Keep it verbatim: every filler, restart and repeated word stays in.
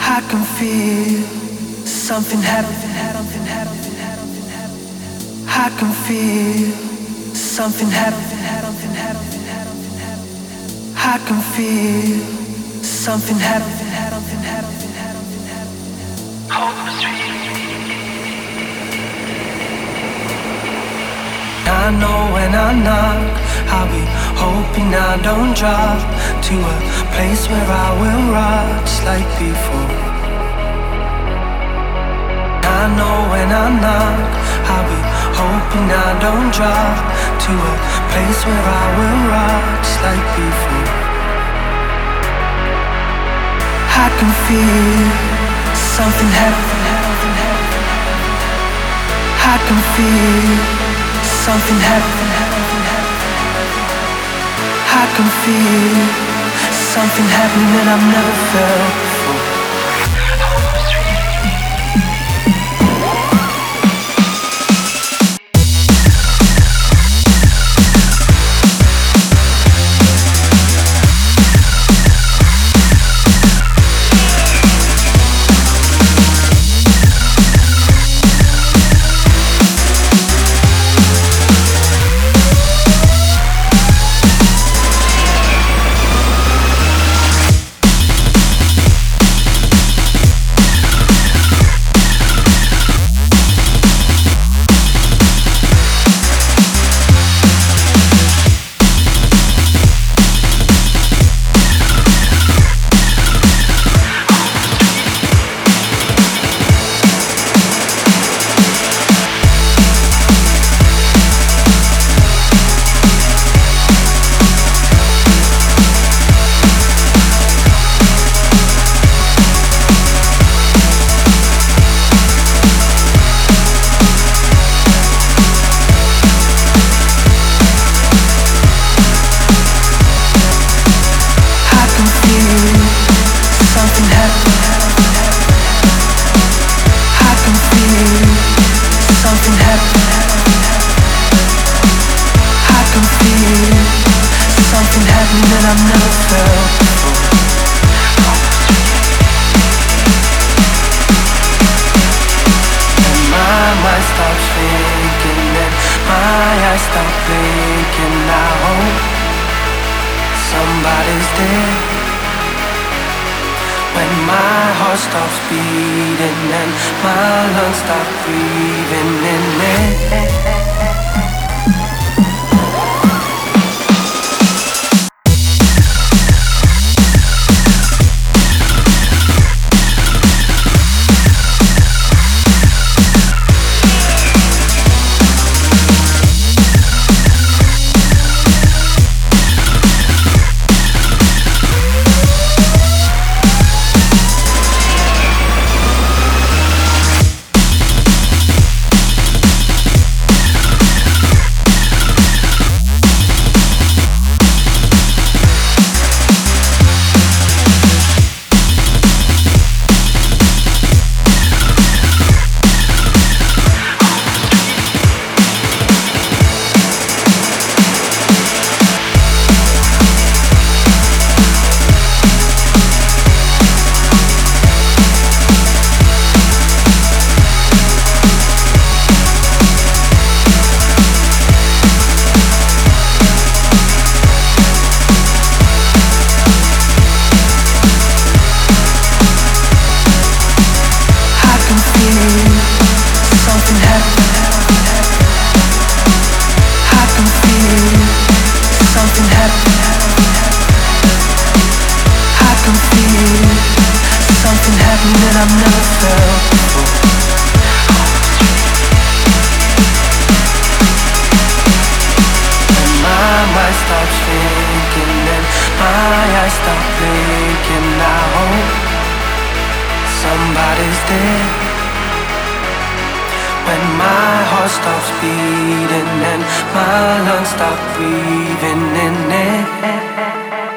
I can feel something happen. I can feel something happen. I can feel something happen. I know when I knock, I'll be hoping I don't drop to a place where I will rock just like before. I know when I knock, I'll be hoping I don't drop to a place where I will rock just like before. I can feel something happen. I can feel something happen. I can feel something happening that I've never felt before. Stops beating and my lungs stop breathing in it.